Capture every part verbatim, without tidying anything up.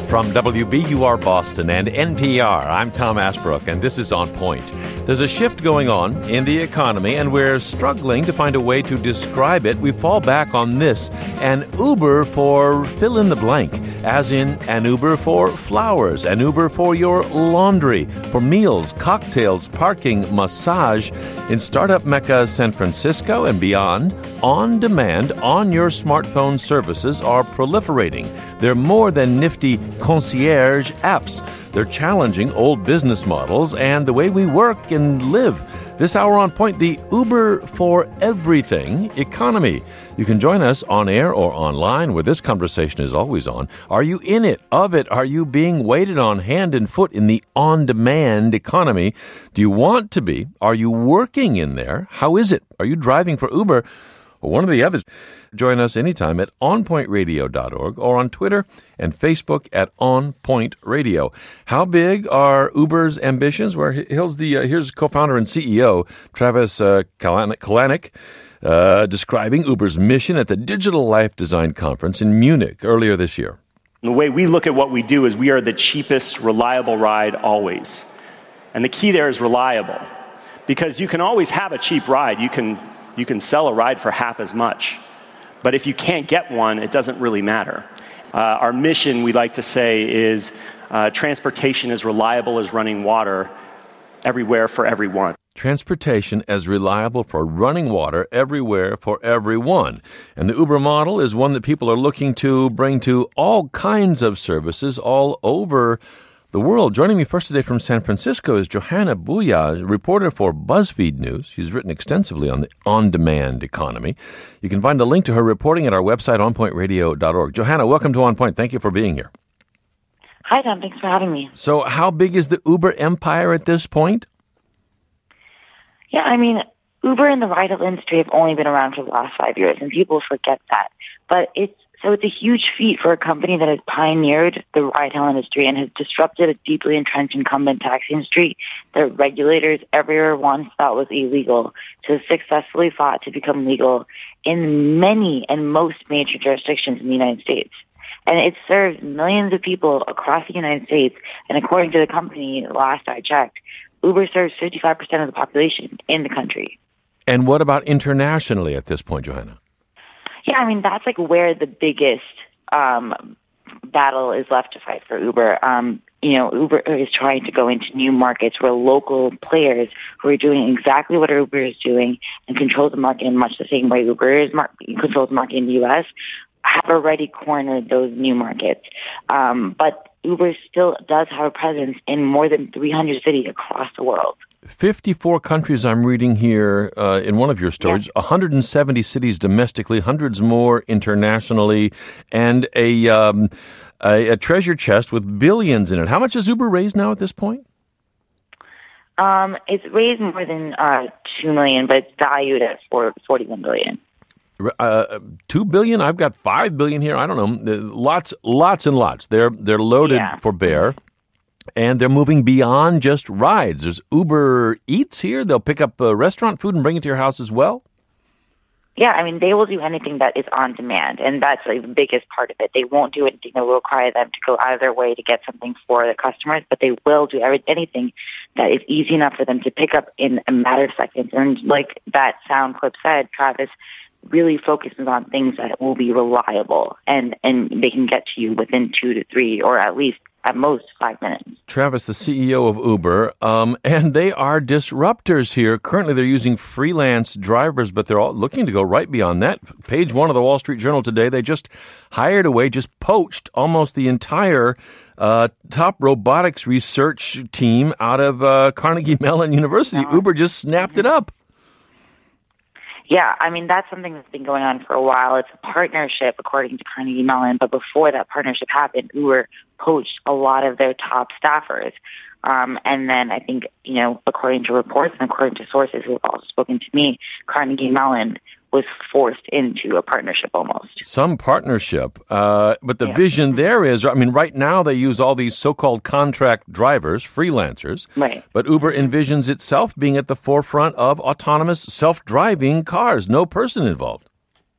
From W B U R Boston and N P R, I'm Tom Ashbrook, and this is On Point. There's a shift going on in the economy, and we're struggling to find a way to describe it. We fall back on this, an Uber for fill in the blank, as in an Uber for flowers, an Uber for your laundry, for meals, cocktails, parking, massage. In startup mecca San Francisco and beyond, on-demand, on-your smartphone services are proliferating. They're more than nifty concierge apps. They're challenging old business models and the way we work and live. This hour on Point, the Uber for everything economy. You can join us on air or online, where this conversation is always on. Are you in it, of it? Are you being waited on hand and foot in the on-demand economy? Do you want to be? Are you working in there? How is it? Are you driving for Uber or one of the others? Join us anytime at on point radio dot org or on Twitter and Facebook at OnPointRadio. How big are Uber's ambitions? Well, here's, the, uh, here's co-founder and C E O Travis uh, Kalanick uh, describing Uber's mission at the Digital Life Design Conference in Munich earlier this year. The way we look at what we do is we are the cheapest, reliable ride always. And the key there is reliable. Because you can always have a cheap ride. You can, you can sell a ride for half as much. But if you can't get one, it doesn't really matter. Uh, our mission, we like to say, is uh, transportation as reliable as running water everywhere for everyone. Transportation as reliable for running water everywhere for everyone. And the Uber model is one that people are looking to bring to all kinds of services all over the world. Joining me first today from San Francisco is Johanna Bouya, reporter for BuzzFeed News. She's written extensively on the on-demand economy. You can find a link to her reporting at our website, on point radio dot org. Johanna, welcome to On Point. Thank you for being here. Hi, Tom. Thanks for having me. So how big is the Uber empire at this point? Yeah, I mean, Uber and the ride-hail industry have only been around for the last five years, and people forget that. But it's So it's a huge feat for a company that has pioneered the ride-hail industry and has disrupted a deeply entrenched incumbent taxi industry that regulators everywhere once thought was illegal to have successfully fought to become legal in many and most major jurisdictions in the United States. And it serves millions of people across the United States. And according to the company, last I checked, Uber serves fifty-five percent of the population in the country. And what about internationally at this point, Johanna? Yeah, I mean, that's like where the biggest um, battle is left to fight for Uber. Um, you know, Uber is trying to go into new markets where local players who are doing exactly what Uber is doing and control the market in much the same way Uber is mar- controls the market in the U S have already cornered those new markets. Um, but Uber still does have a presence in more than three hundred cities across the world. fifty-four countries I'm reading here uh, in one of your stories, yeah. one hundred seventy cities domestically, hundreds more internationally, and a, um, a a treasure chest with billions in it. How much has Uber raised now at this point? Um, it's raised more than uh, two million dollars, but it's valued at forty-one billion dollars. Uh, two billion? I've got five billion here. I don't know. Lots, lots and lots. They're they're loaded yeah. for bear. And they're moving beyond just rides. There's Uber Eats here. They'll pick up uh, restaurant food and bring it to your house as well. Yeah, I mean, they will do anything that is on demand, and that's like the biggest part of it. They won't do anything that will require them to go out of their way to get something for the customers, but they will do every, anything that is easy enough for them to pick up in a matter of seconds. And like that sound clip said, Travis really focuses on things that will be reliable, and, and they can get to you within two to three or at least at most five minutes. Travis, the C E O of Uber, um, and they are disruptors here. Currently, they're using freelance drivers, but they're all looking to go right beyond that. Page one of the Wall Street Journal today, they just hired away, just poached almost the entire uh, top robotics research team out of uh, Carnegie Mellon University. Oh. Uber just snapped it up. Yeah, I mean, that's something that's been going on for a while. It's a partnership, according to Carnegie Mellon. But before that partnership happened, Uber poached a lot of their top staffers. Um, and then I think, you know, according to reports and according to sources who have also spoken to me, Carnegie Mellon was forced into a partnership almost. Some partnership. Uh, but the yeah. vision there is, I mean, right now they use all these so-called contract drivers, freelancers. Right. But Uber envisions itself being at the forefront of autonomous self-driving cars, no person involved.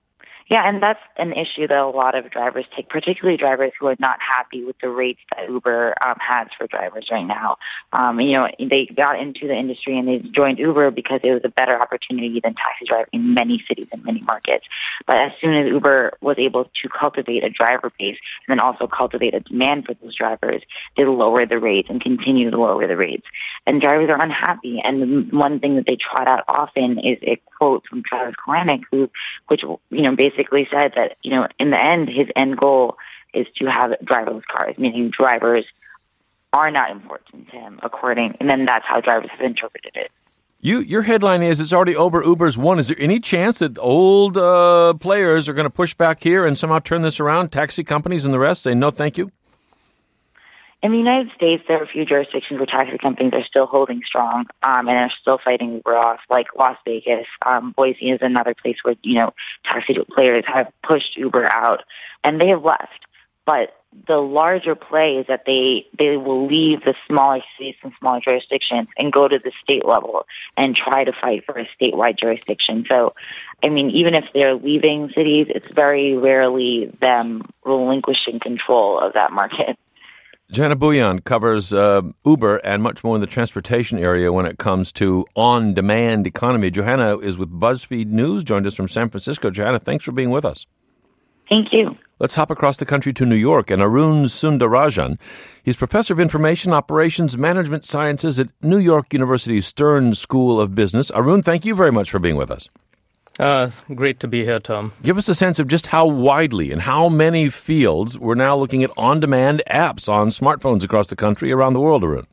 Yeah, and that's an issue that a lot of drivers take, particularly drivers who are not happy with the rates that Uber um, has for drivers right now. Um, you know, they got into the industry and they joined Uber because it was a better opportunity than taxi driving in many cities and many markets. But as soon as Uber was able to cultivate a driver base and then also cultivate a demand for those drivers, they lowered the rates and continue to lower the rates. And drivers are unhappy. And the one thing that they trot out often is a quote from Travis Kalanick, who, which, you know, basically said that, you know, in the end, his end goal is to have driverless cars, meaning drivers are not important to him, according, and then that's how drivers have interpreted it. You, your headline is it's already over. Uber's won. Is there any chance that old uh, players are going to push back here and somehow turn this around? Taxi companies and the rest say no, thank you. In the United States, there are a few jurisdictions where taxi companies are still holding strong um, and are still fighting Uber off, like Las Vegas. Um, Boise is another place where, you know, taxi players have pushed Uber out, and they have left. But the larger play is that they, they will leave the smaller cities and smaller jurisdictions and go to the state level and try to fight for a statewide jurisdiction. So, I mean, even if they're leaving cities, it's very rarely them relinquishing control of that market. Johanna Bouillon covers uh, Uber and much more in the transportation area when it comes to on-demand economy. Johanna is with BuzzFeed News, joined us from San Francisco. Johanna, thanks for being with us. Thank you. Let's hop across the country to New York and Arun Sundarajan. He's professor of information operations management sciences at New York University's Stern School of Business. Arun, thank you very much for being with us. Uh, great to be here, Tom. Give us a sense of just how widely and how many fields we're now looking at on-demand apps on smartphones across the country, around the world, Arun.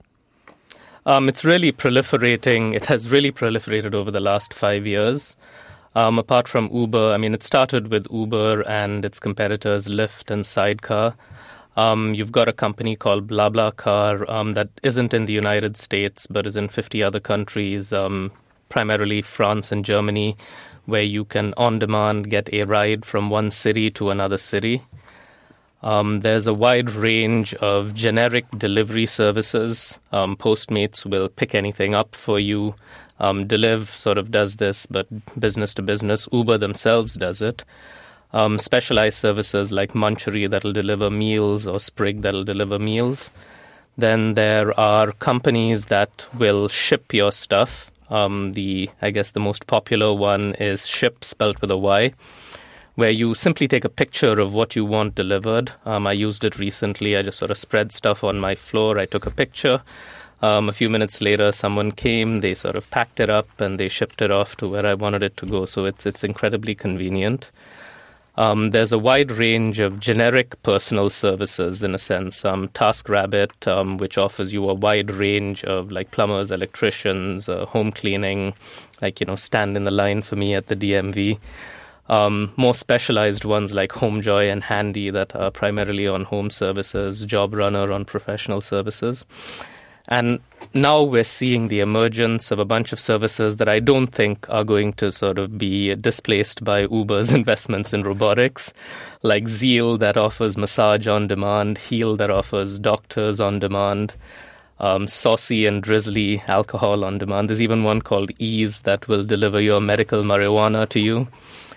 Um, it's really proliferating. It has really proliferated over the last five years. Um, apart from Uber, I mean, it started with Uber and its competitors Lyft and Sidecar. Um, you've got a company called BlaBlaCar um, that isn't in the United States but is in fifty other countries, um, primarily France and Germany, where you can on-demand get a ride from one city to another city. Um, there's a wide range of generic delivery services. Um, Postmates will pick anything up for you. Um, Deliv sort of does this, but business to business. Uber themselves does it. Um, specialized services like Munchery that'll deliver meals or Sprig that'll deliver meals. Then there are companies that will ship your stuff. Um, the I guess the most popular one is Ship, spelled with a Y, where you simply take a picture of what you want delivered. Um, I used it recently. I just sort of spread stuff on my floor. I took a picture. Um, a few minutes later, someone came. They sort of packed it up and they shipped it off to where I wanted it to go. So it's it's incredibly convenient. Um, there's a wide range of generic personal services, in a sense. Um, TaskRabbit, um, which offers you a wide range of like plumbers, electricians, uh, home cleaning, like, you know, stand in the line for me at the D M V. Um, more specialized ones like HomeJoy and Handy that are primarily on home services, JobRunner on professional services. And now we're seeing the emergence of a bunch of services that I don't think are going to sort of be displaced by Uber's investments in robotics, like Zeal that offers massage on demand, Heal that offers doctors on demand, um, Saucy and Drizzly alcohol on demand. There's even one called Ease that will deliver your medical marijuana to you.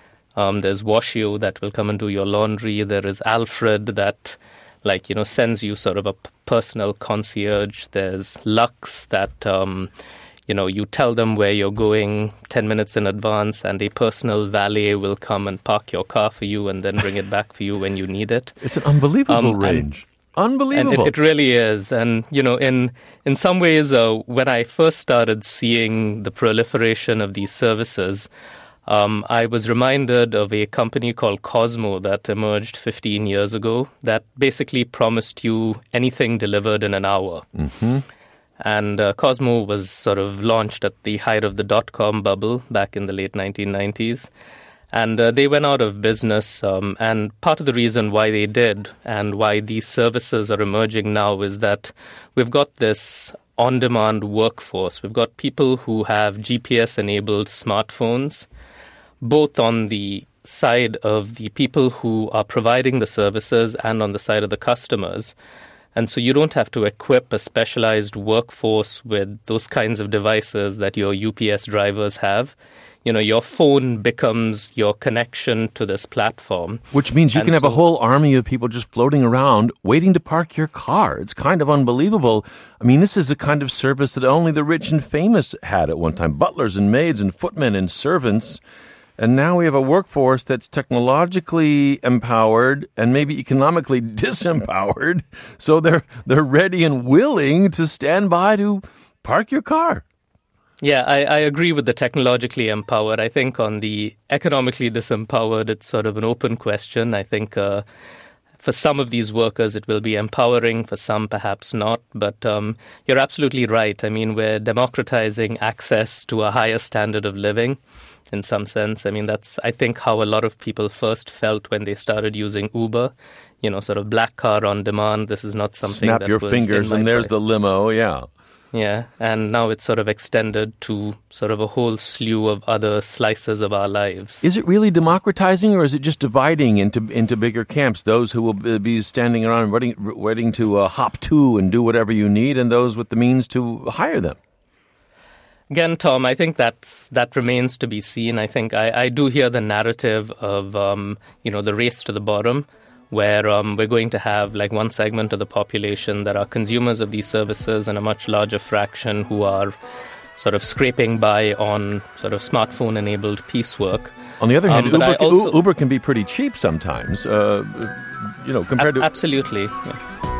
Um, there's Washio that will come and do your laundry. There is Alfred that, like, you know, sends you sort of a personal concierge. There's Lux that, um, you know, you tell them where you're going ten minutes in advance and a personal valet will come and park your car for you and then bring it back for you when you need it. It's an unbelievable um, range. And, Unbelievable. And it, it really is. And, you know, in, in some ways, uh, when I first started seeing the proliferation of these services, Um, I was reminded of a company called Cosmo that emerged fifteen years ago that basically promised you anything delivered in an hour. Mm-hmm. And uh, Cosmo was sort of launched at the height of the dot-com bubble back in the late nineteen nineties. And uh, they went out of business. Um, and part of the reason why they did and why these services are emerging now is that we've got this on-demand workforce. We've got people who have G P S-enabled smartphones, both on the side of the people who are providing the services and on the side of the customers. And so you don't have to equip a specialized workforce with those kinds of devices that your U P S drivers have. you know, your phone becomes your connection to this platform. Which means you and can have so, a whole army of people just floating around waiting to park your car. It's kind of unbelievable. I mean, this is a kind of service that only the rich and famous had at one time. Butlers and maids and footmen and servants. And now we have a workforce that's technologically empowered and maybe economically disempowered. So they're they're ready and willing to stand by to park your car. Yeah, I, I agree with the technologically empowered. I think on the economically disempowered, it's sort of an open question. I think uh, for some of these workers, it will be empowering. For some, perhaps not. But um, you're absolutely right. I mean, we're democratizing access to a higher standard of living in some sense. I mean, that's, I think, how a lot of people first felt when they started using Uber. You know, sort of black car on demand. This is not something Snap that your was fingers in and my there's life. the limo, yeah. Yeah, and now it's sort of extended to sort of a whole slew of other slices of our lives. Is it really democratizing, or is it just dividing into into bigger camps? Those who will be standing around waiting, waiting to uh, hop to and do whatever you need, and those with the means to hire them? Again, Tom, I think that's that remains to be seen. I think I, I do hear the narrative of um, you know the race to the bottom, where um, we're going to have like one segment of the population that are consumers of these services and a much larger fraction who are sort of scraping by on sort of smartphone-enabled piecework. On the other hand, Um, but Uber, I also- Uber can be pretty cheap sometimes, uh, you know, compared A- to... Absolutely. Yeah.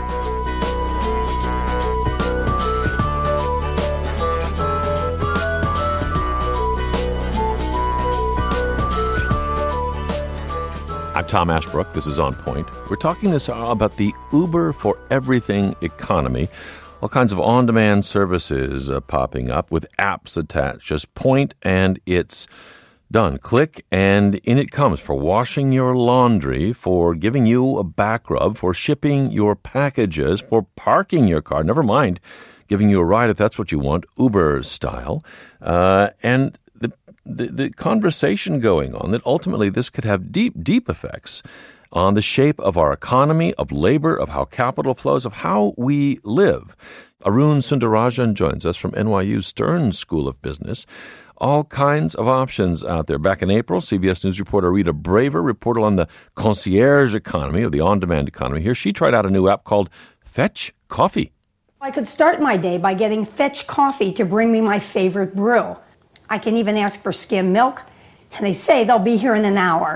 I'm Tom Ashbrook. This is On Point. We're talking this about the Uber for Everything economy. All kinds of on-demand services uh, popping up with apps attached. Just point and it's done. Click and in it comes for washing your laundry, for giving you a back rub, for shipping your packages, for parking your car. Never mind giving you a ride if that's what you want, Uber style. Uh, and the The, the conversation going on that ultimately this could have deep, deep effects on the shape of our economy, of labor, of how capital flows, of how we live. Arun Sundarajan joins us from N Y U's Stern School of Business. All kinds of options out there. Back in April, C B S News reporter Rita Braver reported on the concierge economy, or the on-demand economy. Here, she tried out a new app called Fetch Coffee. I could start my day by getting Fetch Coffee to bring me my favorite brew. I can even ask for skim milk, and they say they'll be here in an hour.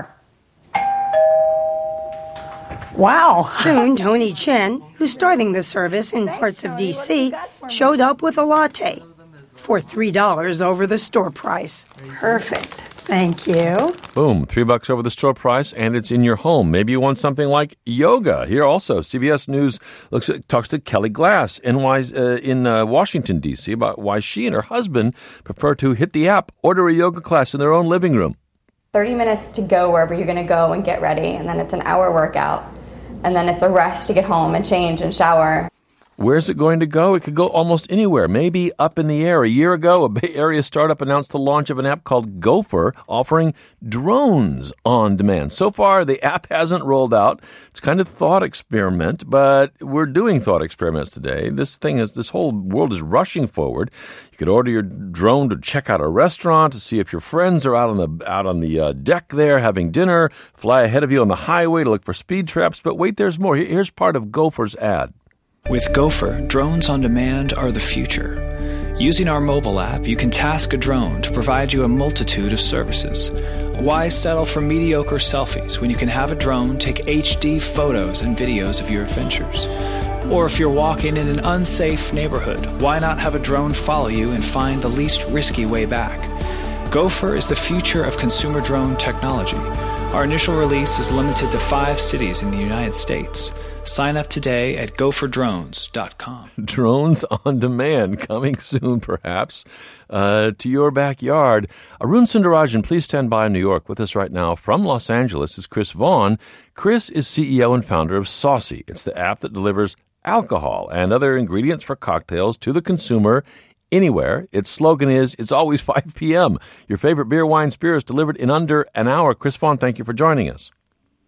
Wow. Soon, Tony Chen, who's starting the service in parts of D C, showed up with a latte for three dollars over the store price. Perfect. Thank you. Boom, three bucks over the store price, and it's in your home. Maybe you want something like yoga. Here also, C B S News looks at, talks to Kelly Glass in, uh, in uh, Washington, D C, about why she and her husband prefer to hit the app, order a yoga class in their own living room. thirty minutes to go wherever you're going to go and get ready, and then it's an hour workout, and then it's a rush to get home and change and shower. Where's it going to go? It could go almost anywhere, maybe up in the air. A year ago, a Bay Area startup announced the launch of an app called Gopher, offering drones on demand. So far, the app hasn't rolled out. It's kind of thought experiment, but we're doing thought experiments today. This thing is, this whole world is rushing forward. You could order your drone to check out a restaurant, to see if your friends are out on the out on the uh, deck there having dinner, fly ahead of you on the highway to look for speed traps. But wait, there's more. Here's part of Gopher's ad. With Gopher, drones on demand are the future. Using our mobile app, you can task a drone to provide you a multitude of services. Why settle for mediocre selfies when you can have a drone take H D photos and videos of your adventures? Or if you're walking in an unsafe neighborhood, why not have a drone follow you and find the least risky way back? Gopher is the future of consumer drone technology. Our initial release is limited to five cities in the United States. Sign up today at gopher drones dot com. Drones on demand, coming soon, perhaps, uh, to your backyard. Arun Sundarajan, please stand by in New York. With us right now from Los Angeles is Chris Vaughn. Chris is C E O and founder of Saucy. It's the app that delivers alcohol and other ingredients for cocktails to the consumer anywhere. Its slogan is, it's always five p.m. Your favorite beer, wine, spirits delivered in under an hour. Chris Vaughn, thank you for joining us.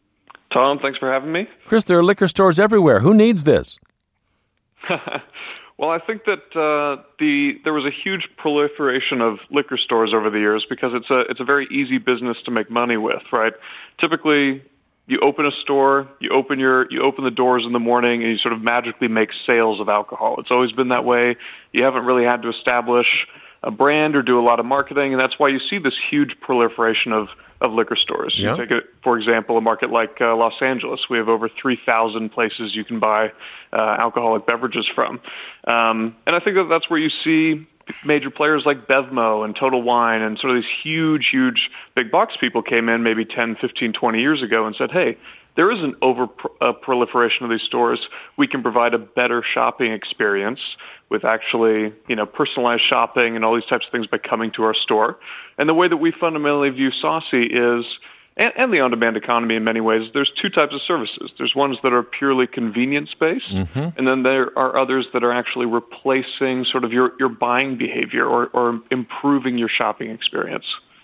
Tom, thanks for having me. Chris, there are liquor stores everywhere. Who needs this? Well, I think that uh, the there was a huge proliferation of liquor stores over the years because it's a it's a very easy business to make money with, right? Typically, you open a store, you open your you open the doors in the morning, and you sort of magically make sales of alcohol. It's always been that way. You haven't really had to establish a brand or do a lot of marketing, and that's why you see this huge proliferation of of liquor stores. Yeah. You take, it, for example, a market like uh, Los Angeles. We have over three thousand places you can buy uh, alcoholic beverages from. Um, and I think that that's where you see major players like Bevmo and Total Wine and sort of these huge, huge big box people came in maybe ten, fifteen, twenty years ago and said, hey, there is an over uh, proliferation of these stores. We can provide a better shopping experience with actually, you know, personalized shopping and all these types of things by coming to our store. And the way that we fundamentally view Saucy is, and, and the on-demand economy in many ways, there's two types of services. There's ones that are purely convenience-based, mm-hmm. and then there are others that are actually replacing sort of your, your buying behavior or, or improving your shopping experience.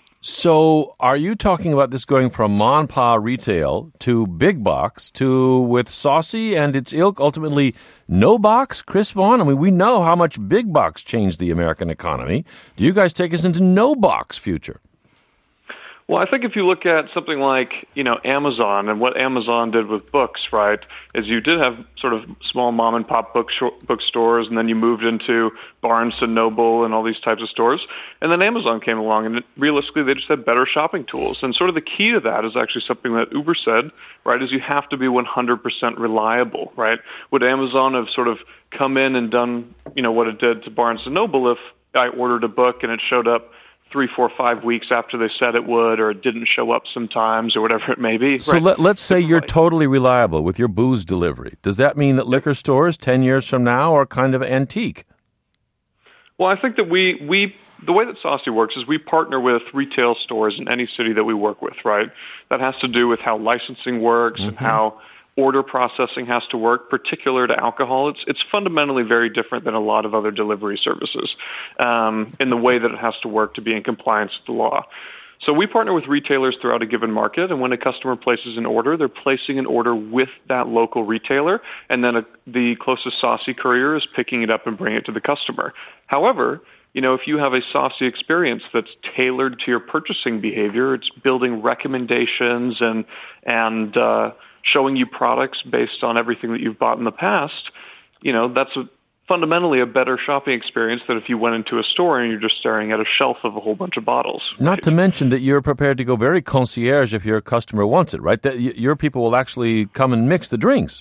So are you talking about this going from mom-pa retail to big box to, with Saucy and its ilk, ultimately no box? Chris Vaughn, I mean, we know how much big box changed the American economy. Do you guys take us into no box future? Well, I think if you look at something like, you know, Amazon and what Amazon did with books, right, is you did have sort of small mom-and-pop book bookstores, and then you moved into Barnes and Noble and all these types of stores. And then Amazon came along, and it, realistically, they just had better shopping tools. And sort of the key to that is actually something that Uber said, right, is you have to be one hundred percent reliable, right? Would Amazon have sort of come in and done, you know, what it did to Barnes and Noble if I ordered a book and it showed up three, four, five weeks after they said it would, or it didn't show up sometimes, or whatever it may be. So right? let, let's say you're totally reliable with your booze delivery. Does that mean that liquor stores ten years from now are kind of antique? Well, I think that we, we the way that Saucy works is we partner with retail stores in any city that we work with, right? That has to do with how licensing works mm-hmm. and how order processing has to work, particular to alcohol. It's it's fundamentally very different than a lot of other delivery services um, in the way that it has to work to be in compliance with the law. So we partner with retailers throughout a given market, and when a customer places an order, they're placing an order with that local retailer, and then a, the closest Saucy courier is picking it up and bringing it to the customer. However, you know, if you have a Saucy experience that's tailored to your purchasing behavior, it's building recommendations and and uh, showing you products based on everything that you've bought in the past, you know, that's a, fundamentally a better shopping experience than if you went into a store and you're just staring at a shelf of a whole bunch of bottles. Not right? to mention that you're prepared to go very concierge if your customer wants it, right? That your people will actually come and mix the drinks.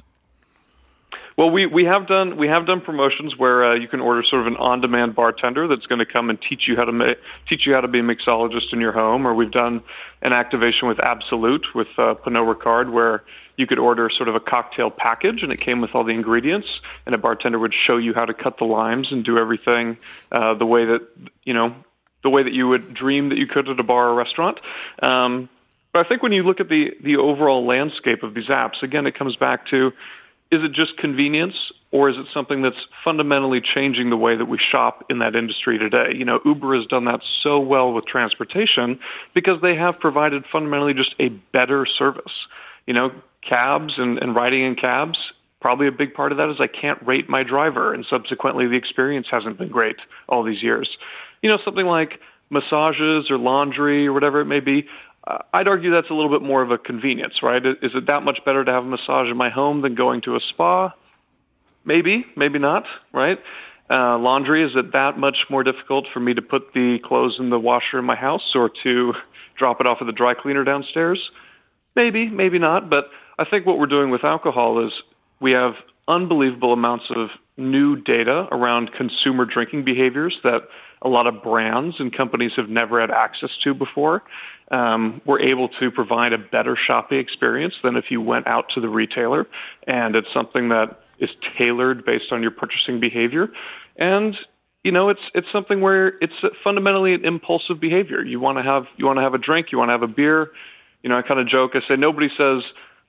Well, we, we have done we have done promotions where uh, you can order sort of an on-demand bartender that's going to come and teach you how to ma- teach you how to be a mixologist in your home. Or we've done an activation with Absolut with uh, Pernod Ricard where you could order sort of a cocktail package and it came with all the ingredients, and a bartender would show you how to cut the limes and do everything uh, the way that you know the way that you would dream that you could at a bar or restaurant. Um, but I think when you look at the the overall landscape of these apps, again, it comes back to, is it just convenience, or is it something that's fundamentally changing the way that we shop in that industry today? You know, Uber has done that so well with transportation because they have provided fundamentally just a better service. You know, cabs and, and riding in cabs, probably a big part of that is I can't rate my driver, and subsequently the experience hasn't been great all these years. You know, something like massages or laundry or whatever it may be, Uh, I'd argue that's a little bit more of a convenience, right? Is it that much better to have a massage in my home than going to a spa? Maybe, maybe not, right? Uh, laundry, is it that much more difficult for me to put the clothes in the washer in my house or to drop it off at the dry cleaner downstairs? Maybe, maybe not. But I think what we're doing with alcohol is we have unbelievable amounts of new data around consumer drinking behaviors that a lot of brands and companies have never had access to before. Um, we're able to provide a better shopping experience than if you went out to the retailer, and it's something that is tailored based on your purchasing behavior. And you know, it's it's something where it's fundamentally an impulsive behavior. You want to have you want to have a drink, you want to have a beer. You know, I kind of joke. I say nobody says,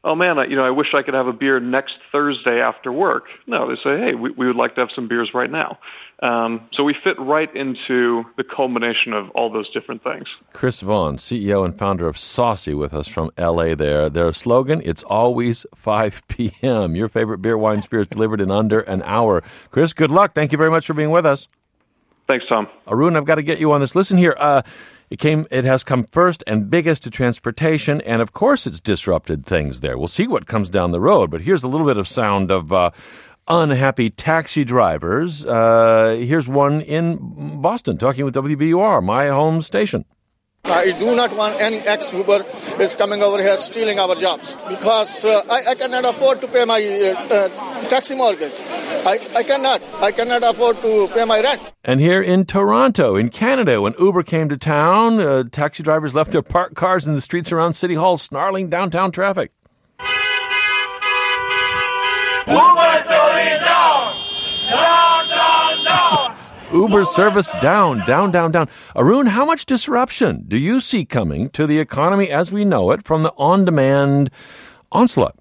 oh man, I, you know, I wish I could have a beer next Thursday after work. No, they say, hey, we, we would like to have some beers right now. Um, so we fit right into the culmination of all those different things. Chris Vaughn, C E O and founder of Saucy, with us from L A there. Their slogan, it's always five p.m. Your favorite beer, wine, spirits delivered in under an hour. Chris, good luck. Thank you very much for being with us. Thanks, Tom. Arun, I've got to get you on this. Listen here. Uh, it came. It has come first and biggest to transportation, and of course it's disrupted things there. We'll see what comes down the road, but here's a little bit of sound of uh, unhappy taxi drivers. Uh, here's one in Boston talking with W B U R, my home station. I do not want any ex-Uber is coming over here stealing our jobs because uh, I, I cannot afford to pay my uh, uh, taxi mortgage. I, I cannot. I cannot afford to pay my rent. And here in Toronto, in Canada, when Uber came to town, uh, taxi drivers left their parked cars in the streets around City Hall, snarling downtown traffic. Uber totally down! Down, down, down! Uber service down, down, down, down. Arun, how much disruption do you see coming to the economy as we know it from the on-demand onslaught?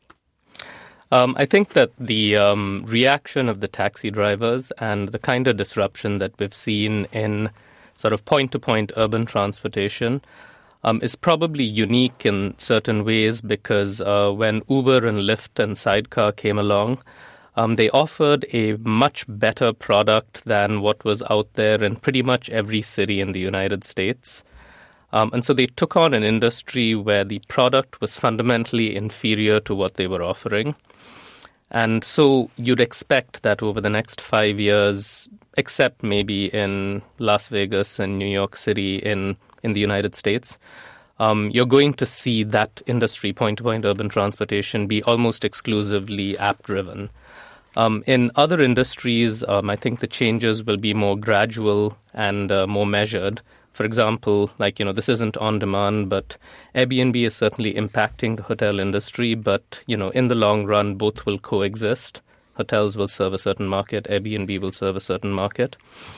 Um, I think that the um, reaction of the taxi drivers and the kind of disruption that we've seen in sort of point-to-point urban transportation um, is probably unique in certain ways because uh, when Uber and Lyft and Sidecar came along, Um, they offered a much better product than what was out there in pretty much every city in the United States. Um, and so they took on an industry where the product was fundamentally inferior to what they were offering. And so you'd expect that over the next five years, except maybe in Las Vegas and New York City in, in the United States, um, you're going to see that industry, point-to-point urban transportation, be almost exclusively app-driven. Um, in other industries, um, I think the changes will be more gradual and uh, more measured. For example, like, you know, this isn't on demand, but Airbnb is certainly impacting the hotel industry. But, you know, in the long run, both will coexist. Hotels will serve a certain market. Airbnb will serve a certain market.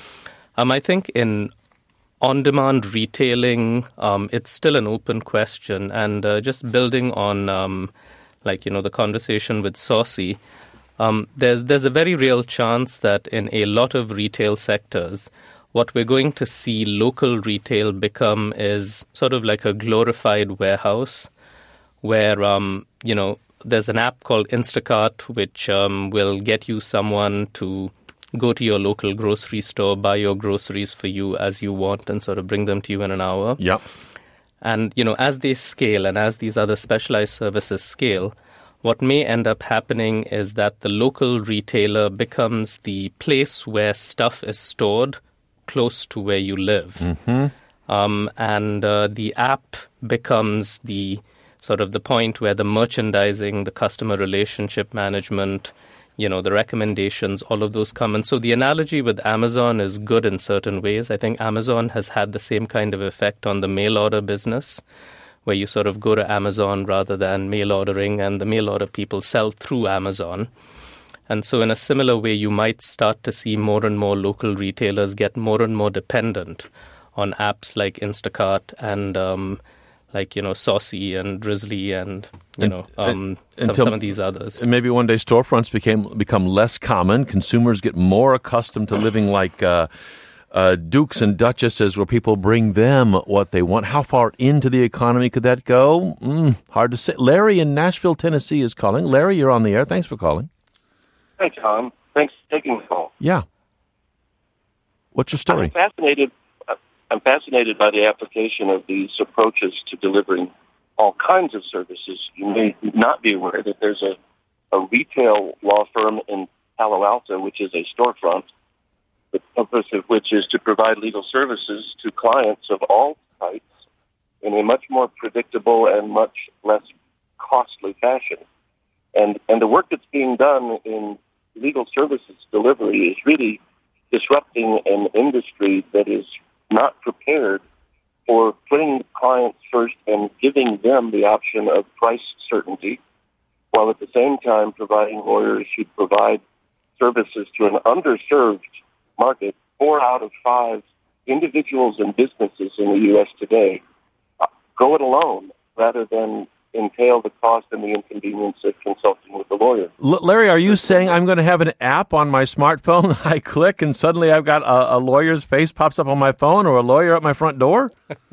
Um, I think in on-demand retailing, um, it's still an open question. And uh, just building on, um, like, you know, the conversation with Saucy, Um, there's there's a very real chance that in a lot of retail sectors, what we're going to see local retail become is sort of like a glorified warehouse where, um, you know, there's an app called Instacart, which um, will get you someone to go to your local grocery store, buy your groceries for you as you want and sort of bring them to you in an hour. Yep. And, you know, as they scale and as these other specialized services scale, what may end up happening is that the local retailer becomes the place where stuff is stored close to where you live. Mm-hmm. Um, and uh, the app becomes the sort of the point where the merchandising, the customer relationship management, you know, the recommendations, all of those come. And so the analogy with Amazon is good in certain ways. I think Amazon has had the same kind of effect on the mail order business, where you sort of go to Amazon rather than mail ordering, and the mail order people sell through Amazon. And so in a similar way, you might start to see more and more local retailers get more and more dependent on apps like Instacart and um, like, you know, Saucy and Drizzly and, you and, know, um, and, some, some of these others. And maybe one day storefronts became become less common. Consumers get more accustomed to living like uh, uh, dukes and duchesses where people bring them what they want. How far into the economy could that go? Mm, hard to say. Larry in Nashville, Tennessee is calling. Larry, you're on the air. Thanks for calling. Hi, Tom. Thanks for taking the call. Yeah. What's your story? I'm fascinated. I'm fascinated by the application of these approaches to delivering all kinds of services. You may not be aware that there's a, a retail law firm in Palo Alto, which is a storefront, the purpose of which is to provide legal services to clients of all types in a much more predictable and much less costly fashion. And and the work that's being done in legal services delivery is really disrupting an industry that is not prepared for putting clients first and giving them the option of price certainty, while at the same time providing lawyers who provide services to an underserved market. Four out of five individuals and businesses in the U S today go it alone rather than entail the cost and the inconvenience of consulting with a lawyer. L- Larry, are you saying I'm going to have an app on my smartphone? I click and suddenly I've got a, a lawyer's face pops up on my phone or a lawyer at my front door?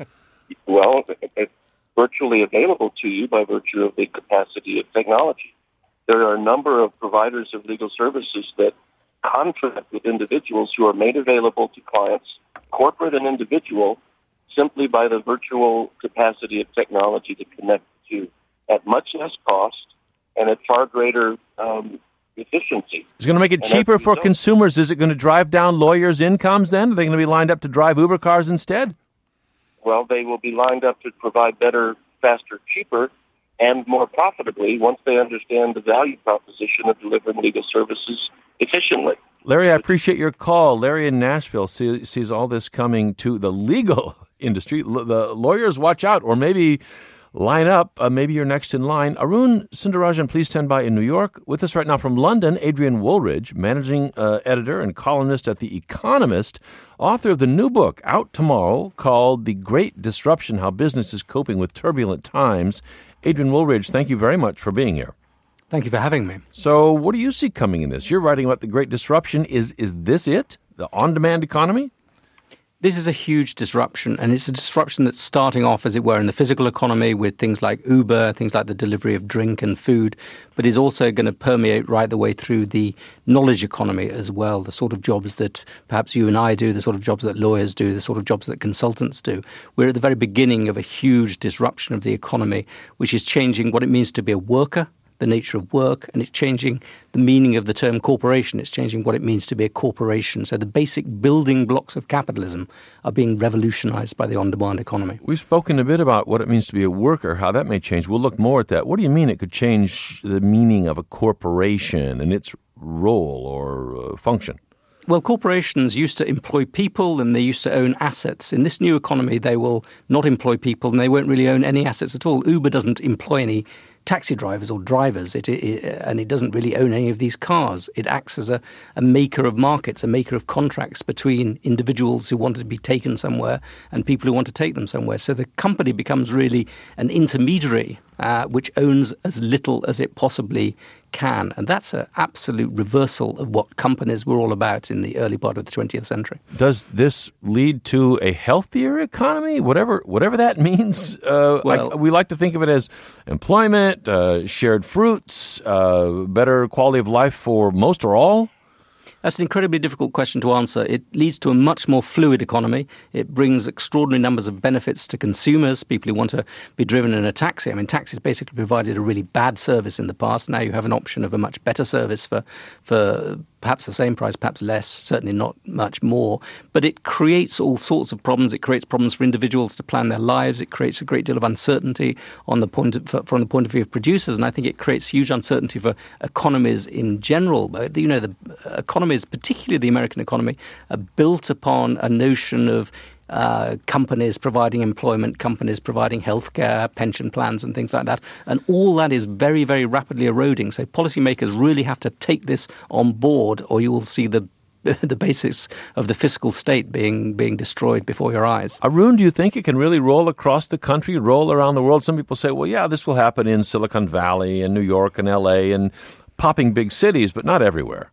Well, it's virtually available to you by virtue of the capacity of technology. There are a number of providers of legal services that contract with individuals who are made available to clients, corporate and individual, simply by the virtual capacity of technology to connect to at much less cost and at far greater um, efficiency. It's going to make it and cheaper for result, consumers. Is it going to drive down lawyers' incomes then? Are they going to be lined up to drive Uber cars instead? Well, they will be lined up to provide better, faster, cheaper, and more profitably once they understand the value proposition of delivering legal services efficiently. Larry, I appreciate your call. Larry in Nashville see, sees all this coming to the legal industry. L- the lawyers, watch out, or maybe line up. Uh, maybe you're next in line. Arun Sundarajan, please stand by in New York. With us right now from London, Adrian Woolridge, managing uh, editor and columnist at The Economist, author of the new book out tomorrow called The Great Disruption, How Business is Coping with Turbulent Times. Adrian Woolridge, thank you very much for being here. Thank you for having me. So what do you see coming in this? You're writing about the Great Disruption. Is is this it? The on-demand economy? This is a huge disruption, and it's a disruption that's starting off, as it were, in the physical economy with things like Uber, things like the delivery of drink and food, but is also going to permeate right the way through the knowledge economy as well, the sort of jobs that perhaps you and I do, the sort of jobs that lawyers do, the sort of jobs that consultants do. We're at the very beginning of a huge disruption of the economy, which is changing what it means to be a worker, the nature of work, and it's changing the meaning of the term corporation. It's changing what it means to be a corporation. So the basic building blocks of capitalism are being revolutionized by the on-demand economy. We've spoken a bit about what it means to be a worker, how that may change. We'll look more at that. What do you mean it could change the meaning of a corporation and its role or uh, function? Well, corporations used to employ people and they used to own assets. In this new economy, they will not employ people and they won't really own any assets at all. Uber doesn't employ any taxi drivers or drivers, it, it, and it doesn't really own any of these cars. It acts as a, a maker of markets, a maker of contracts between individuals who want to be taken somewhere and people who want to take them somewhere. So the company becomes really an intermediary uh, which owns as little as it possibly can. And that's an absolute reversal of what companies were all about in the early part of the twentieth century. Does this lead to a healthier economy, whatever whatever that means? Uh, well, I, we like to think of it as employment, uh, shared fruits, uh, better quality of life for most or all. That's an incredibly difficult question to answer. It leads to a much more fluid economy. It brings extraordinary numbers of benefits to consumers, people who want to be driven in a taxi. I mean, taxis basically provided a really bad service in the past. Now you have an option of a much better service for, for perhaps the same price, perhaps less, certainly not much more. But it creates all sorts of problems. It creates problems for individuals to plan their lives. It creates a great deal of uncertainty on the point of, from the point of view of producers. And I think it creates huge uncertainty for economies in general. You know, the economy, particularly the American economy, are built upon a notion of uh, companies providing employment, companies providing healthcare, pension plans and things like that. And all that is very, very rapidly eroding. So policymakers really have to take this on board or you will see the the basis of the fiscal state being being destroyed before your eyes. Arun, do you think it can really roll across the country, roll around the world? Some people say, well, yeah, this will happen in Silicon Valley and New York and L A and popping big cities, but not everywhere.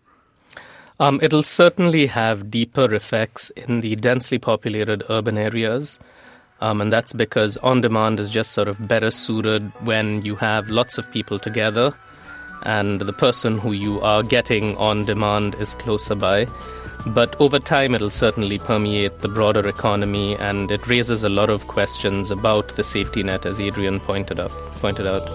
Um, it'll certainly have deeper effects in the densely populated urban areas. Um, and that's because on-demand is just sort of better suited when you have lots of people together and the person who you are getting on demand is closer by. But over time, it'll certainly permeate the broader economy, and it raises a lot of questions about the safety net, as Adrian pointed out. Pointed out.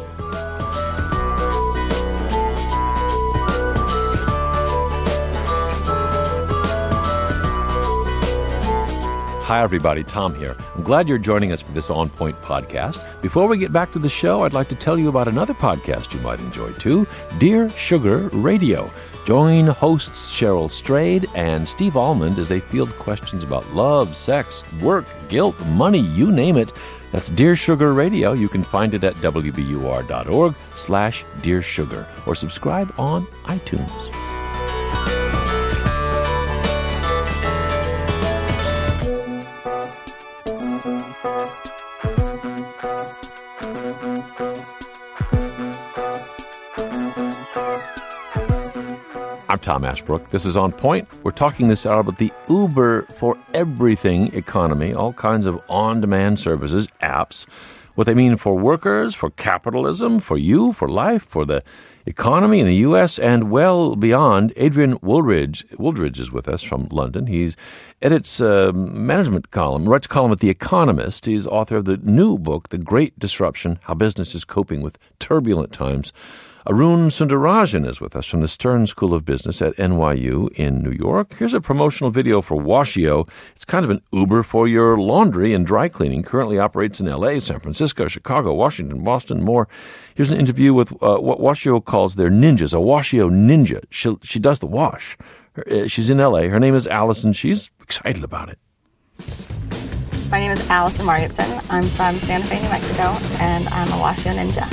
Hi, everybody. Tom here. I'm glad you're joining us for this On Point podcast. Before we get back to the show, I'd like to tell you about another podcast you might enjoy, too, Dear Sugar Radio. Join hosts Cheryl Strayed and Steve Almond as they field questions about love, sex, work, guilt, money, you name it. That's Dear Sugar Radio. You can find it at W B U R dot org slash Dear Sugar or subscribe on iTunes. I'm Tom Ashbrook. This is On Point. We're talking this hour about the Uber for everything economy, all kinds of on-demand services, apps, what they mean for workers, for capitalism, for you, for life, for the economy in the U S, and well beyond. Adrian Wooldridge, Wooldridge is with us from London. He edits a management column, writes a column at The Economist. He's author of the new book, The Great Disruption, How Business is Coping with Turbulent Times. Arun Sundarajan is with us from the Stern School of Business at N Y U in New York. Here's a promotional video for Washio. It's kind of an Uber for your laundry and dry cleaning. Currently operates in L A, San Francisco, Chicago, Washington, Boston, more. Here's an interview with uh, what Washio calls their ninjas, a Washio ninja. She, she does the wash. Her, uh, she's in L A. Her name is Allison. She's excited about it. My name is Allison Margetson. I'm from Santa Fe, New Mexico, and I'm a Washio ninja.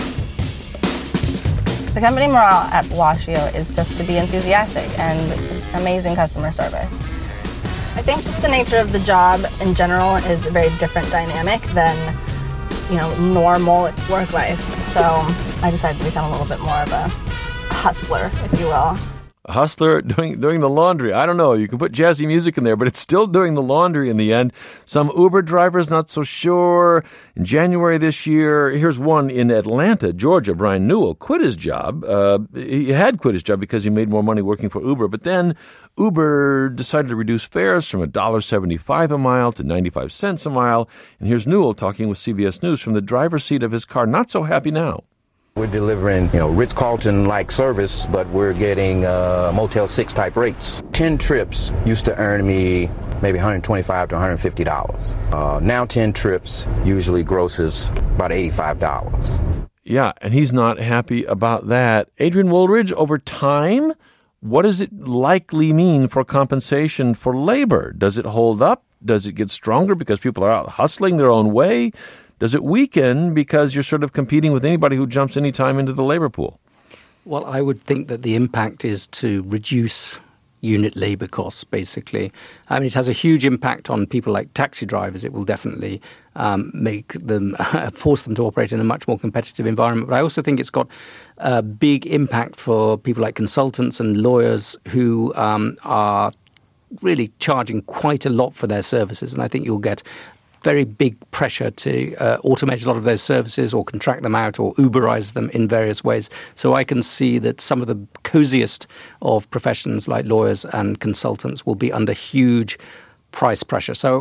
The company morale at Washio is just to be enthusiastic and amazing customer service. I think just the nature of the job in general is a very different dynamic than, you know, normal work life. So I decided to become a little bit more of a hustler, if you will. A hustler doing doing the laundry. I don't know. You can put jazzy music in there, but it's still doing the laundry in the end. Some Uber drivers not so sure. In January this year, here's one in Atlanta, Georgia. Brian Newell quit his job. Uh, he had quit his job because he made more money working for Uber. But then Uber decided to reduce fares from one dollar seventy-five a mile to ninety-five cents a mile. And here's Newell talking with C B S News from the driver's seat of his car. Not so happy now. We're delivering, you know, Ritz-Carlton-like service, but we're getting uh, Motel six type rates. Ten trips used to earn me maybe one hundred twenty-five to one hundred fifty dollars. Uh, now ten trips usually grosses about eighty-five dollars. Yeah, and he's not happy about that. Adrian Wooldridge, over time, what does it likely mean for compensation for labor? Does it hold up? Does it get stronger because people are out hustling their own way? Does it weaken because you're sort of competing with anybody who jumps any time into the labor pool? Well, I would think that the impact is to reduce unit labor costs, basically. I mean, it has a huge impact on people like taxi drivers. It will definitely um, make them, force them to operate in a much more competitive environment. But I also think it's got a big impact for people like consultants and lawyers who um, are really charging quite a lot for their services. And I think you'll get very big pressure to uh, automate a lot of those services or contract them out or Uberize them in various ways. So I can see that some of the coziest of professions like lawyers and consultants will be under huge price pressure. So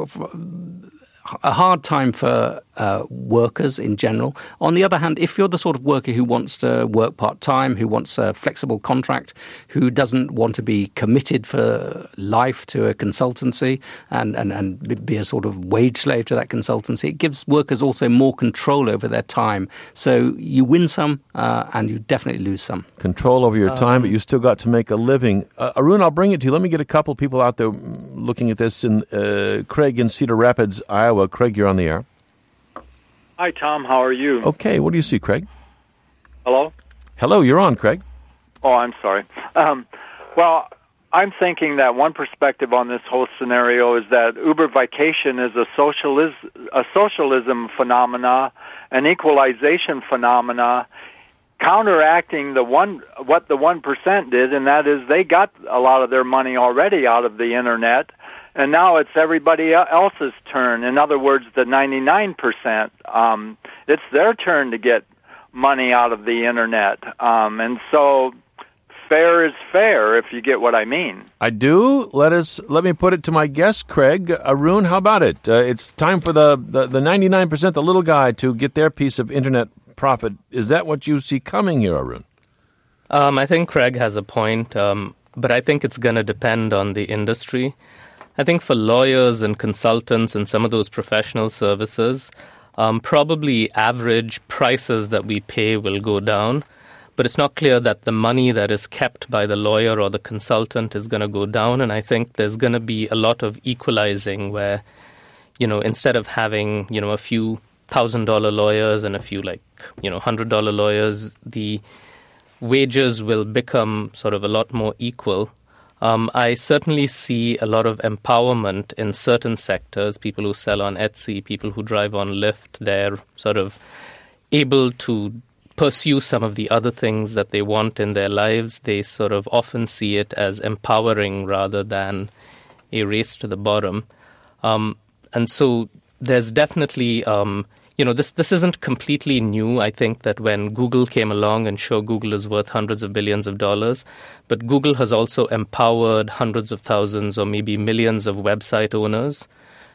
a hard time for uh, workers in general. On the other hand, if you're the sort of worker who wants to work part-time, who wants a flexible contract, who doesn't want to be committed for life to a consultancy and, and, and be a sort of wage slave to that consultancy, it gives workers also more control over their time. So you win some uh, and you definitely lose some. Control over your time, um, but you still got to make a living. Uh, Arun, I'll bring it to you. Let me get a couple people out there looking at this. In uh, Craig in Cedar Rapids, Iowa. Craig, you're on the air. Hi, Tom. How are you? Okay. What do you see, Craig? Hello? Hello. You're on, Craig. Oh, I'm sorry. Um, well, I'm thinking that one perspective on this whole scenario is that Uber Vacation is a, socialis- a socialism phenomena, an equalization phenomena, counteracting the one what the one percent did, and that is they got a lot of their money already out of the Internet. And now it's everybody else's turn. In other words, the ninety-nine percent, um, it's their turn to get money out of the Internet. Um, and so fair is fair, if you get what I mean. I do. Let us let me put it to my guest, Craig. Arun, how about it? Uh, it's time for the, the, the ninety-nine percent, the little guy, to get their piece of Internet profit. Is that what you see coming here, Arun? Um, I think Craig has a point, um, but I think it's going to depend on the industry. I think for lawyers and consultants and some of those professional services, um, probably average prices that we pay will go down. But it's not clear that the money that is kept by the lawyer or the consultant is going to go down. And I think there's going to be a lot of equalizing where, you know, instead of having, you know, a few thousand dollar lawyers and a few like, you know, hundred dollar lawyers, the wages will become sort of a lot more equal. Um, I certainly see a lot of empowerment in certain sectors, people who sell on Etsy, people who drive on Lyft. They're sort of able to pursue some of the other things that they want in their lives, they sort of often see it as empowering rather than a race to the bottom. Um, and so there's definitely, um, you know, this this isn't completely new. I think that when Google came along, and sure, Google is worth hundreds of billions of dollars, but Google has also empowered hundreds of thousands or maybe millions of website owners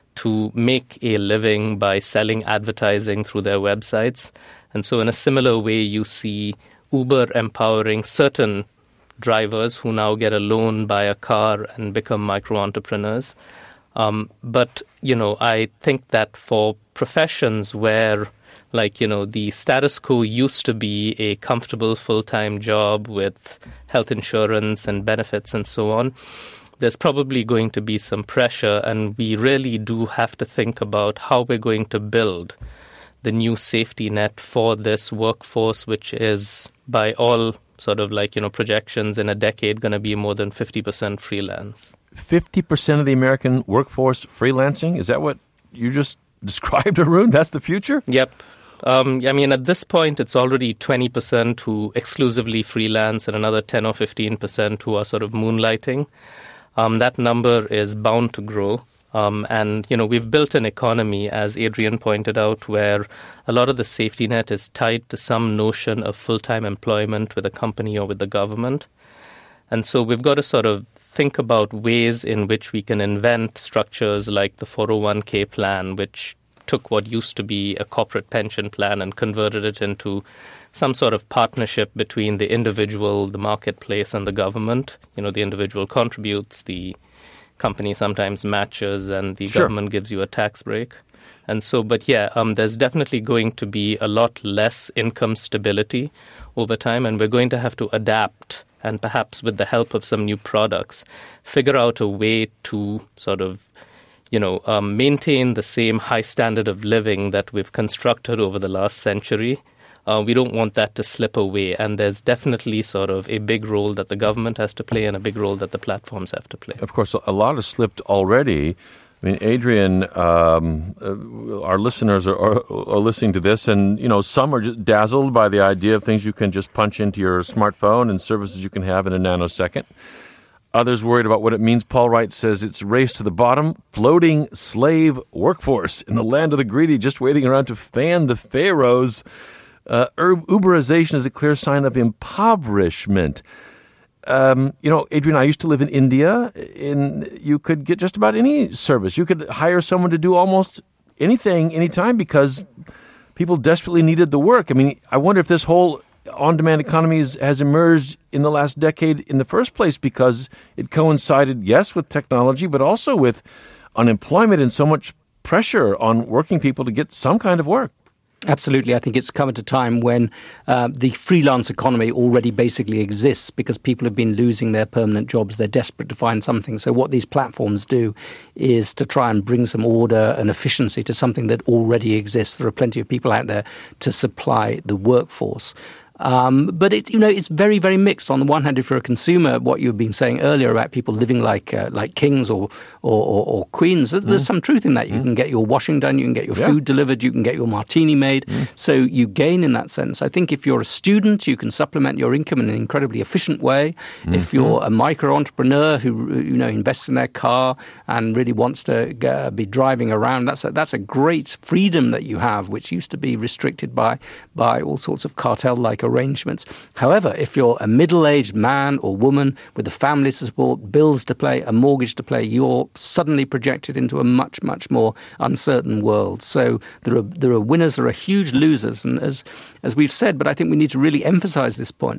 to make a living by selling advertising through their websites. And so in a similar way, you see Uber empowering certain drivers who now get a loan, buy a car, and become micro-entrepreneurs. Um, but, you know, I think that for professions where, like, you know, the status quo used to be a comfortable full-time job with health insurance and benefits and so on, there's probably going to be some pressure, and we really do have to think about how we're going to build the new safety net for this workforce, which is, by all sort of like, you know, projections in a decade, going to be more than fifty percent freelance. fifty percent of the American workforce freelancing? Is that what you just described, Arun? That's the future? Yep. Um, I mean, at this point, it's already twenty percent who exclusively freelance and another ten or fifteen percent who are sort of moonlighting. Um, that number is bound to grow. Um, and, you know, we've built an economy, as Adrian pointed out, where a lot of the safety net is tied to some notion of full-time employment with a company or with the government. And so we've got to sort of think about ways in which we can invent structures like the four oh one k plan, which took what used to be a corporate pension plan and converted it into some sort of partnership between the individual, the marketplace, and the government. You know, the individual contributes, the company sometimes matches, and the Sure. government gives you a tax break. And so, but yeah, um, there's definitely going to be a lot less income stability over time, and we're going to have to adapt, and perhaps with the help of some new products, figure out a way to sort of, you know, um, maintain the same high standard of living that we've constructed over the last century. Uh, we don't want that to slip away, and there's definitely sort of a big role that the government has to play and a big role that the platforms have to play. Of course, a lot has slipped already. I mean, Adrian, um, uh, our listeners are, are, are listening to this, and, you know, some are just dazzled by the idea of things you can just punch into your smartphone and services you can have in a nanosecond. Others worried about what it means. Paul Wright says it's race to the bottom, floating slave workforce in the land of the greedy, just waiting around to fan the pharaohs. Uh, Uberization is a clear sign of impoverishment. Um, you know, Adrian, I used to live in India. In you could get just about any service. You could hire someone to do almost anything, anytime, because people desperately needed the work. I mean, I wonder if this whole on-demand economy is, has emerged in the last decade in the first place because it coincided, yes, with technology, but also with unemployment and so much pressure on working people to get some kind of work. Absolutely. I think it's come at a time when uh, the freelance economy already basically exists because people have been losing their permanent jobs. They're desperate to find something. So what these platforms do is to try and bring some order and efficiency to something that already exists. There are plenty of people out there to supply the workforce. Um, but it, you know, it's very, very mixed. On the one hand, if you're a consumer, what you've been saying earlier about people living like uh, like kings or or, or, or queens, there's, mm. there's some truth in that. You mm. can get your washing done, you can get your yeah. food delivered, you can get your martini made. Mm. So you gain in that sense. I think if you're a student, you can supplement your income in an incredibly efficient way. Mm-hmm. If you're a micro entrepreneur who you know invests in their car and really wants to uh, be driving around, that's a, that's a great freedom that you have, which used to be restricted by by all sorts of cartel-like arrangements. However, if you're a middle-aged man or woman with a family to support, bills to pay, a mortgage to pay, you're suddenly projected into a much, much more uncertain world. So there are there are winners, there are huge losers, and as as we've said, but I think we need to really emphasize this point.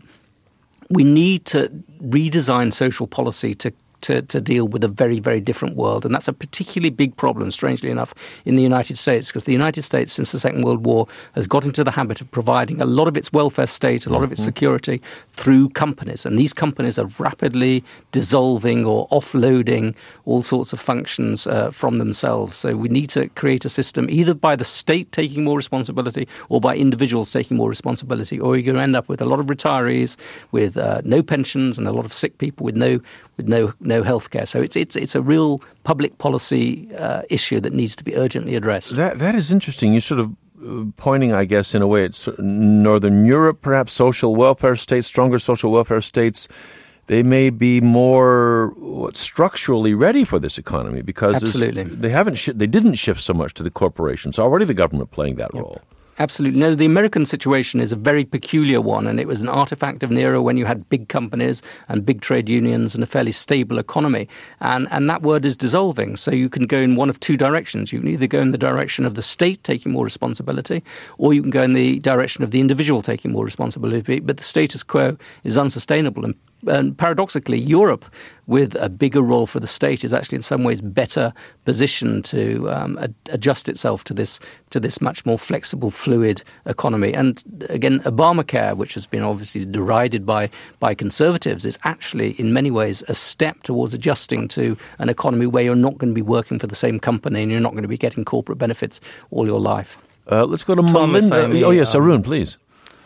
We need to redesign social policy to To, to deal with a very, very different world. And that's a particularly big problem, strangely enough, in the United States, because the United States, since the Second World War, has got into the habit of providing a lot of its welfare state, a lot of its security through companies. And these companies are rapidly dissolving or offloading all sorts of functions uh, from themselves. So we need to create a system either by the state taking more responsibility or by individuals taking more responsibility, or you're going to end up with a lot of retirees with uh, no pensions and a lot of sick people with no with no no healthcare. So it's it's it's a real public policy uh, issue that needs to be urgently addressed. That that is interesting. You sort of pointing, I guess, in a way, it's Northern Europe, perhaps social welfare states, stronger social welfare states. They may be more what, structurally ready for this economy because Absolutely. they haven't sh- they didn't shift so much to the corporations. Already the government playing that Yep. role. Absolutely. No, the American situation is a very peculiar one, and it was an artifact of an era when you had big companies and big trade unions and a fairly stable economy. And, and that word is dissolving. So you can go in one of two directions. You can either go in the direction of the state taking more responsibility, or you can go in the direction of the individual taking more responsibility. But the status quo is unsustainable. And, and paradoxically, Europe, with a bigger role for the state, is actually in some ways better positioned to um, ad- adjust itself to this to this much more flexible, fluid economy. And again, Obamacare, which has been obviously derided by by conservatives, is actually in many ways a step towards adjusting to an economy where you're not going to be working for the same company and you're not going to be getting corporate benefits all your life. Uh, let's go to Tom, Melinda. may, oh yes, um, Arun, please.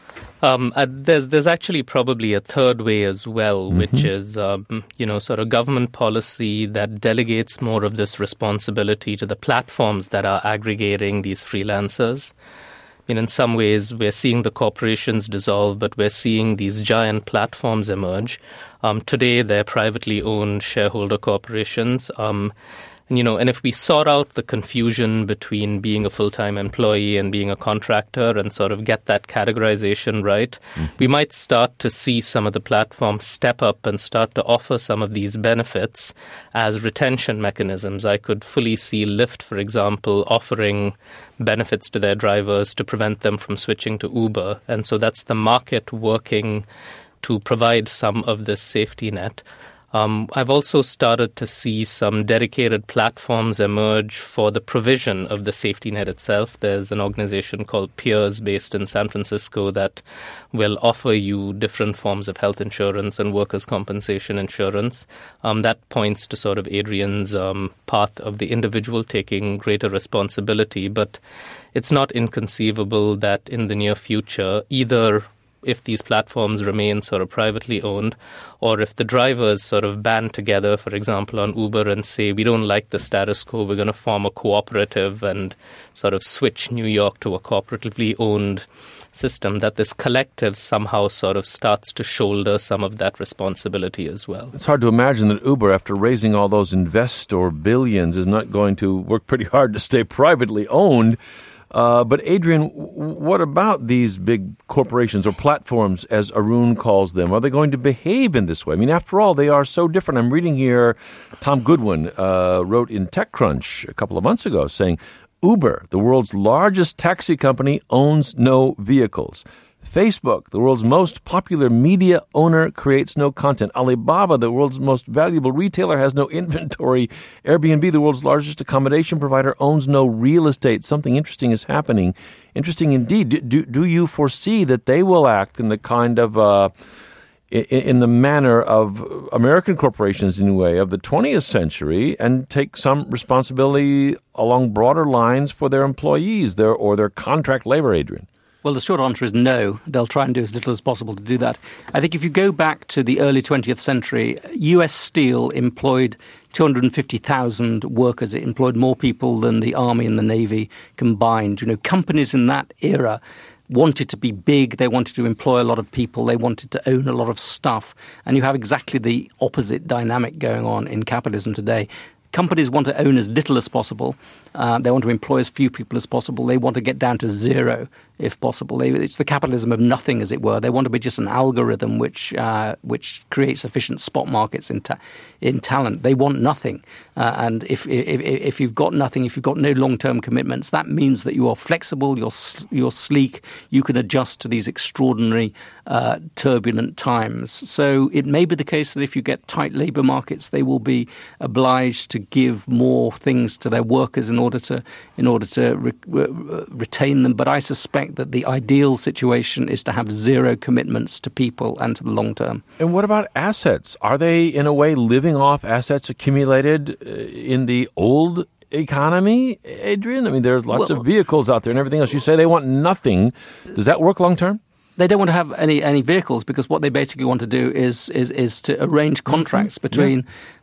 Um, uh, there's there's actually probably a third way as well, Mm-hmm. which is um, you know sort of government policy that delegates more of this responsibility to the platforms that are aggregating these freelancers. I mean, in some ways, we're seeing the corporations dissolve, but we're seeing these giant platforms emerge. Um, today, they're privately owned shareholder corporations. Um, And, you know, and if we sort out the confusion between being a full-time employee and being a contractor and sort of get that categorization right, mm-hmm. we might start to see some of the platforms step up and start to offer some of these benefits as retention mechanisms. I could fully see Lyft, for example, offering benefits to their drivers to prevent them from switching to Uber. And so that's the market working to provide some of this safety net. Um, I've also started to see some dedicated platforms emerge for the provision of the safety net itself. There's an organization called Peers based in San Francisco that will offer you different forms of health insurance and workers' compensation insurance. Um, that points to sort of Adrian's um, path of the individual taking greater responsibility. But it's not inconceivable that in the near future, either if these platforms remain sort of privately owned, or if the drivers sort of band together, for example, on Uber and say, we don't like the status quo, we're going to form a cooperative and sort of switch New York to a cooperatively owned system, that this collective somehow sort of starts to shoulder some of that responsibility as well. It's hard to imagine that Uber, after raising all those investor billions, is not going to work pretty hard to stay privately owned. Uh, but Adrian, what about these big corporations or platforms, as Arun calls them? Are they going to behave in this way? I mean, after all, they are so different. I'm reading here, Tom Goodwin uh, wrote in TechCrunch a couple of months ago saying, Uber, the world's largest taxi company, owns no vehicles. Facebook, the world's most popular media owner, creates no content. Alibaba, the world's most valuable retailer, has no inventory. Airbnb, the world's largest accommodation provider, owns no real estate. Something interesting is happening. Interesting indeed. Do, do, do you foresee that they will act in the kind of, uh, in, in the manner of American corporations in a way of the twentieth century and take some responsibility along broader lines for their employees, their or their contract labor, Adrian? Well, the short answer is no. They'll try and do as little as possible to do that. I think if you go back to the early twentieth century, U S Steel employed two hundred fifty thousand workers. It employed more people than the Army and the Navy combined. You know, companies in that era wanted to be big. They wanted to employ a lot of people. They wanted to own a lot of stuff. And you have exactly the opposite dynamic going on in capitalism today. Companies want to own as little as possible. Uh, they want to employ as few people as possible. They want to get down to zero if possible. They, it's the capitalism of nothing, as it were. They want to be just an algorithm which uh, which creates efficient spot markets in ta- in talent. They want nothing. Uh, and if, if if you've got nothing, if you've got no long-term commitments, that means that you are flexible, you're you're sleek, you can adjust to these extraordinary uh, turbulent times. So it may be the case that if you get tight labour markets, they will be obliged to give more things to their workers in order to in order to re- re- retain them. But I suspect that the ideal situation is to have zero commitments to people and to the long term. And what about assets? Are they, in a way, living off assets accumulated in the old economy, Adrian? I mean, there's lots well, of vehicles out there and everything else. You say they want nothing. Does that work long term? They don't want to have any, any vehicles because what they basically want to do is is, is to arrange contracts mm-hmm. between yeah.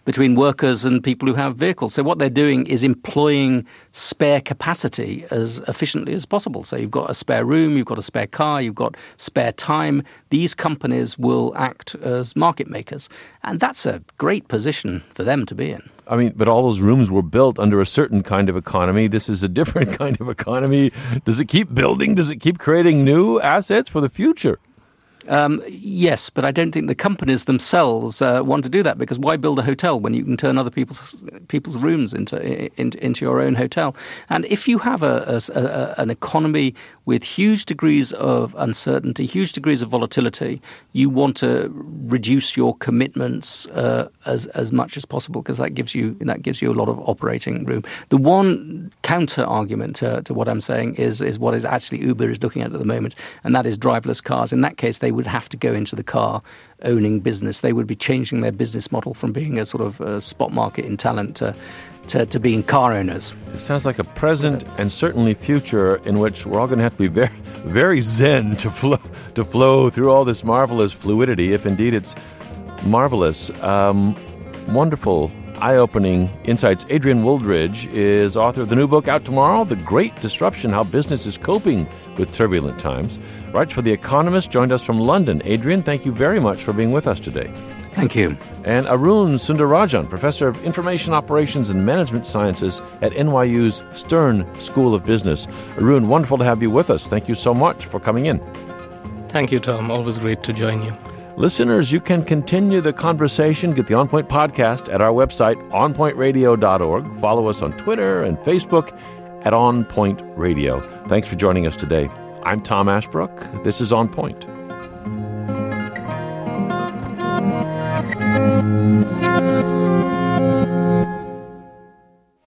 between workers and people who have vehicles. So what they're doing is employing spare capacity as efficiently as possible. So you've got a spare room, you've got a spare car, you've got spare time. These companies will act as market makers. And that's a great position for them to be in. I mean, but all those rooms were built under a certain kind of economy. This is a different kind of economy. Does it keep building? Does it keep creating new assets for the future? Um, yes, but I don't think the companies themselves uh, want to do that, because why build a hotel when you can turn other people's people's rooms into into, into your own hotel? And if you have a, a, a an economy with huge degrees of uncertainty, huge degrees of volatility, you want to reduce your commitments uh, as as much as possible, because that gives you that gives you a lot of operating room. The one counter argument to, to what I'm saying is is what is actually Uber is looking at at the moment, and that is driverless cars. In that case, they would have to go into the car owning business. They would be changing their business model from being a sort of a spot market in talent to, to, to being car owners. It sounds like a present and certainly future in which we're all going to have to be very, very zen to flow, to flow through all this marvelous fluidity, if indeed it's marvelous. Um, wonderful, eye-opening insights. Adrian Wooldridge is author of the new book out tomorrow, The Great Disruption, How Business is Coping with Turbulent Times. Writes for The Economist, joined us from London. Adrian, thank you very much for being with us today. Thank you. And Arun Sundarajan, Professor of Information Operations and Management Sciences at N Y U's Stern School of Business. Arun, wonderful to have you with us. Thank you so much for coming in. Thank you, Tom. Always great to join you. Listeners, you can continue the conversation. Get the On Point podcast at our website, on point radio dot org. Follow us on Twitter and Facebook at On Point Radio. Thanks for joining us today. I'm Tom Ashbrook. This is On Point.